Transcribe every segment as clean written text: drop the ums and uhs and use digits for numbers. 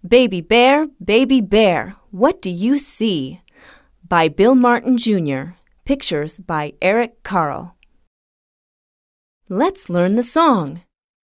Baby bear, what do you see? By Bill Martin, Jr. Pictures by Eric Carle. Let's learn the song.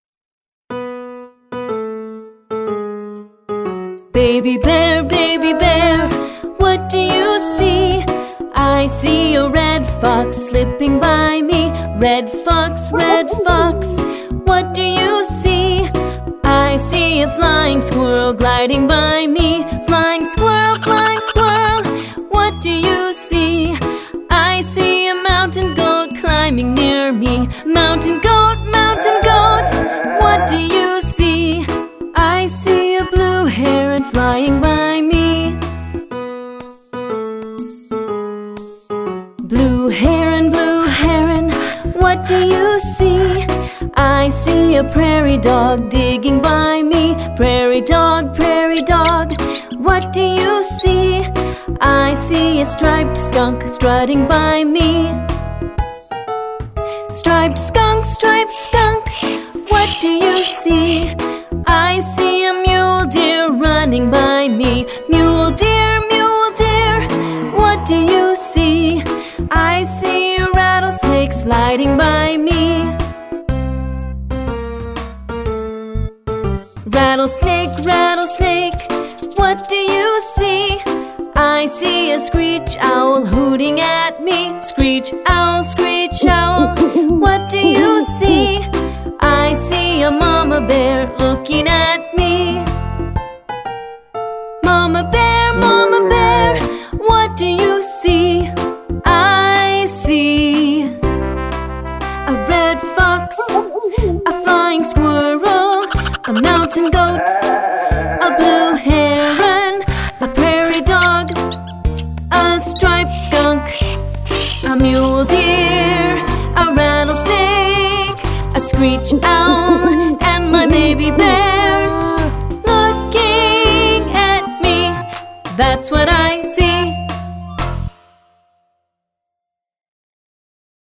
Baby bear, what do you see? I see a red fox slipping by me. Red fox, what do you see? I see a flying squirrel gliding by me. Flying squirrel, what do you see? I see a mountain goat climbing near me. Mountain goat, what do you see? I see a blue heron flying by me. Blue heron, what do you see? I see a prairie dog digging by me. Prairie dog, what do you see? I see a striped skunk strutting by me. Striped skunk, what do you see? I see a mule deer running by me. Mule deer, what do you see? I see a rattlesnake sliding by me. Rattlesnake, what do you see? I see a screech owl hooting at me. Screech owl, what do you see? I see a mama bear looking at me. Mama bear, what do you see? I see a red fox, a flying squirrel, a mountain goat, a blue heron, a prairie dog, a striped skunk, a mule deer, a rattlesnake, a screech owl, and my baby bear looking at me. That's what I see.